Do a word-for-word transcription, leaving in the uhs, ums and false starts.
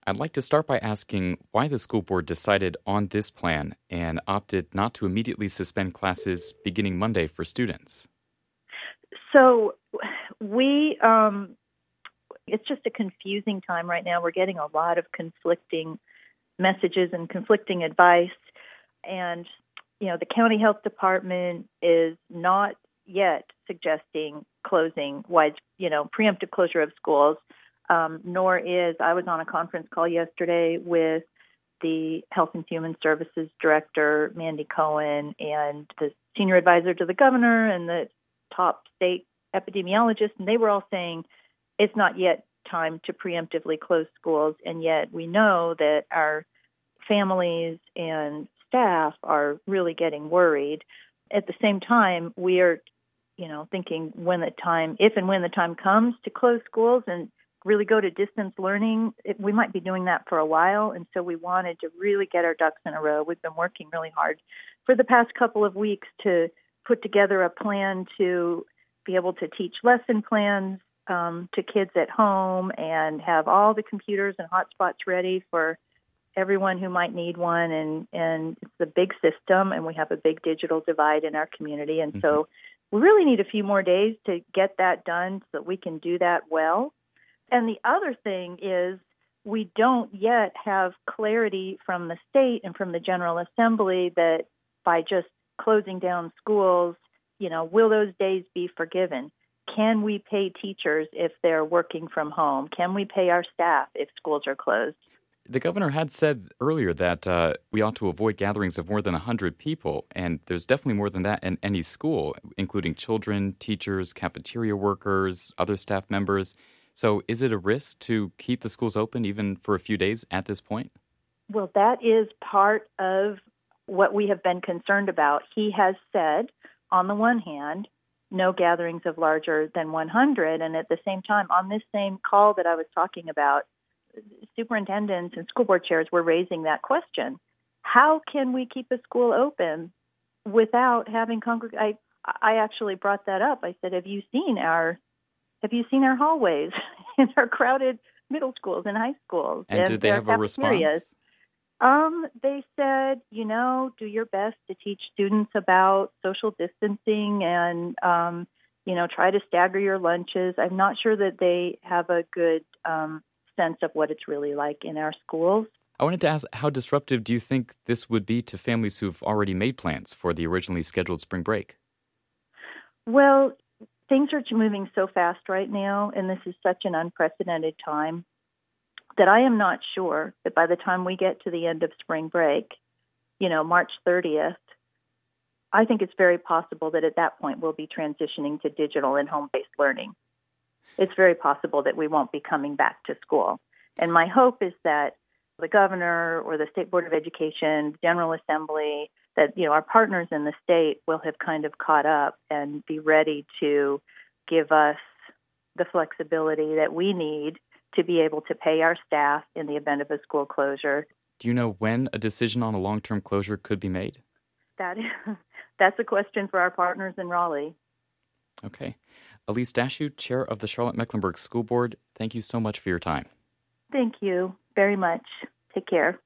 I'd like to start by asking why the school board decided on this plan and opted not to immediately suspend classes beginning Monday for students. So we, um, it's just a confusing time right now. We're getting a lot of conflicting messages and conflicting advice. And, you know, the county health department is not yet suggesting closing wide, you know, preemptive closure of schools, um, nor is, I was on a conference call yesterday with the Health and Human Services Director, Mandy Cohen, and the senior advisor to the governor and the top state epidemiologist, and they were all saying it's not yet time to preemptively close schools, and yet we know that our families and staff are really getting worried. At the same time, we are, you know, thinking when the time, if and when the time comes to close schools and really go to distance learning, it, we might be doing that for a while, and so we wanted to really get our ducks in a row. We've been working really hard for the past couple of weeks to put together a plan to be able to teach lesson plans um, to kids at home and have all the computers and hotspots ready for everyone who might need one. And, and it's a big system, and we have a big digital divide in our community. And mm-hmm. so we really need a few more days to get that done so that we can do that well. And the other thing is we don't yet have clarity from the state and from the General Assembly that by just closing down schools, you know, will those days be forgiven? Can we pay teachers if they're working from home? Can we pay our staff if schools are closed? The governor had said earlier that uh, we ought to avoid gatherings of more than one hundred people, and there's definitely more than that in any school, including children, teachers, cafeteria workers, other staff members. So is it a risk to keep the schools open even for a few days at this point? Well, that is part of what we have been concerned about. He has said, on the one hand, no gatherings of larger than one hundred, and at the same time, on this same call that I was talking about, superintendents and school board chairs were raising that question. How can we keep a school open without having congreg- I I actually brought that up. I said, have you seen our have you seen our hallways in our crowded middle schools and high schools? And, and did they have a response? Um, they said, you know, do your best to teach students about social distancing and, um, you know, try to stagger your lunches. I'm not sure that they have a good um, sense of what it's really like in our schools. I wanted to ask, how disruptive do you think this would be to families who've already made plans for the originally scheduled spring break? Well, things are moving so fast right now, and this is such an unprecedented time, that I am not sure that by the time we get to the end of spring break, you know, March thirtieth, I think it's very possible that at that point we'll be transitioning to digital and home-based learning. It's very possible that we won't be coming back to school. And my hope is that the governor or the State Board of Education, General Assembly, that, you know, our partners in the state will have kind of caught up and be ready to give us the flexibility that we need to be able to pay our staff in the event of a school closure. Do you know when a decision on a long-term closure could be made? That is, that's a question for our partners in Raleigh. Okay. Elise Dashew, Chair of the Charlotte-Mecklenburg School Board, thank you so much for your time. Thank you very much. Take care.